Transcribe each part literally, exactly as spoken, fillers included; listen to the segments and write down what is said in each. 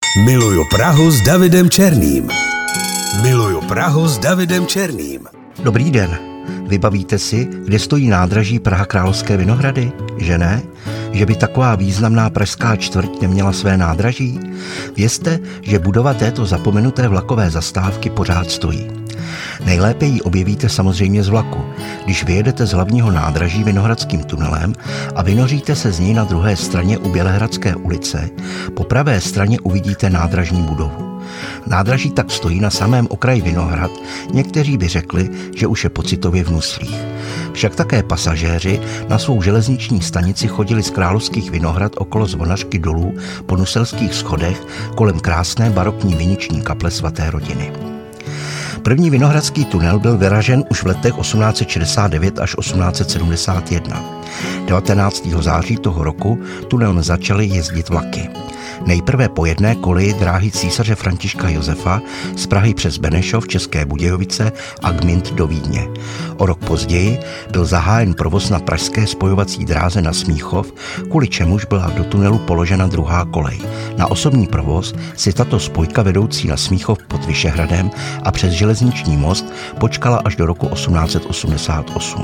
Miluju Prahu s Davidem Černým. Miluju Prahu s Davidem Černým. Dobrý den. Vybavíte si, kde stojí nádraží Praha Královské Vinohrady? Že ne? Že by taková významná pražská čtvrť neměla své nádraží? Vězte, že budova této zapomenuté vlakové zastávky pořád stojí. Nejlépe ji objevíte samozřejmě z vlaku, když vyjedete z hlavního nádraží Vinohradským tunelem a vynoříte se z něj na druhé straně u Bělehradské ulice. Po pravé straně uvidíte nádražní budovu. Nádraží tak stojí na samém okraji Vinohrad, někteří by řekli, že už je pocitově v nuslích. Však také pasažéři na svou železniční stanici chodili z Královských Vinohrad okolo Zvonařky dolů po Nuselských schodech kolem krásné barokní viniční kaple svaté rodiny. První vinohradský tunel byl vyražen už v letech osmnáct set šedesát devět až osmnáct set sedmdesát jedna. devatenáctého září toho roku tunelem začaly jezdit vlaky. Nejprve po jedné koleji dráhy císaře Františka Josefa z Prahy přes Benešov, České Budějovice a Gmünd do Vídně. O rok později byl zahájen provoz na pražské spojovací dráze na Smíchov, kvůli čemuž byla do tunelu položena druhá kolej. Na osobní provoz si tato spojka vedoucí na Smíchov pod Vyšehradem a přes železniční most počkala až do roku osmnáct set osmdesát osm.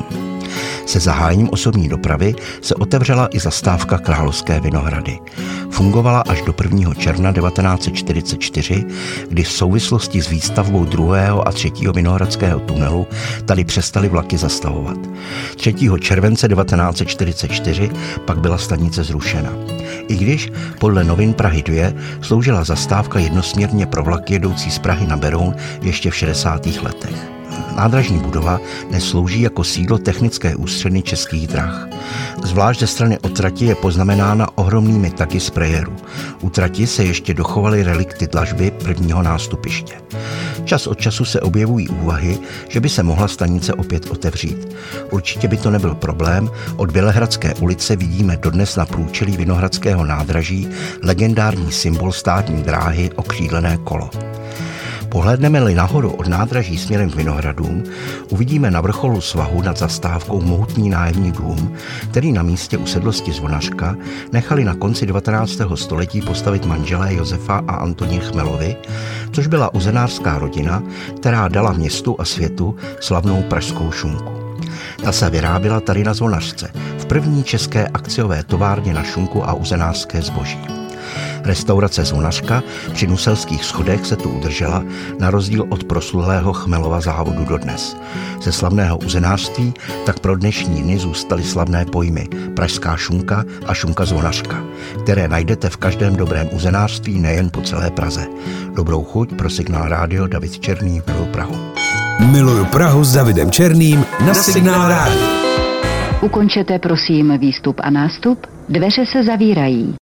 Se zahájením osobní dopravy se otevřela i zastávka Královské Vinohrady. Fungovala až do prvního června devatenáct set čtyřicet čtyři, kdy v souvislosti s výstavbou druhého a třetího vinohradského tunelu tady přestaly vlaky zastavovat. třetího července devatenáct set čtyřicet čtyři pak byla stanice zrušena. I když podle novin Prahy dva sloužila zastávka jednosměrně pro vlaky jedoucí z Prahy na Beroun ještě v šedesátých letech. Nádražní budova dnes slouží jako sídlo technické ústředny Českých drah. Zvlášť ze strany od trati je poznamenána ohromnými taky sprejerů. U trati se ještě dochovaly relikty dlažby prvního nástupiště. Čas od času se objevují úvahy, že by se mohla stanice opět otevřít. Určitě by to nebyl problém, od Bělehradské ulice vidíme dodnes na průčelí Vinohradského nádraží legendární symbol státní dráhy okřídlené kolo. Pohlédneme-li nahoru od nádraží směrem k Vinohradům, uvidíme na vrcholu svahu nad zastávkou mohutný nájemní dům, který na místě usedlosti Zvonařka nechali na konci devatenáctého století postavit manželé Josefa a Antonín Chmelovi, což byla uzenářská rodina, která dala městu a světu slavnou pražskou šunku. Ta se vyráběla tady na Zvonařce, v první české akciové továrně na šunku a uzenářské zboží. Restaurace Zvonařka při Nuselských schodech se tu udržela, na rozdíl od proslulého Chmelova závodu dodnes. Ze slavného uzenářství tak pro dnešní dny zůstaly slavné pojmy pražská šunka a šunka Zvonařka, které najdete v každém dobrém uzenářství nejen po celé Praze. Dobrou chuť pro Signál Rádio, David Černý, Miluju Prahu. Miluju Prahu s Davidem Černým na Signál Rádio. Ukončete prosím výstup a nástup, dveře se zavírají.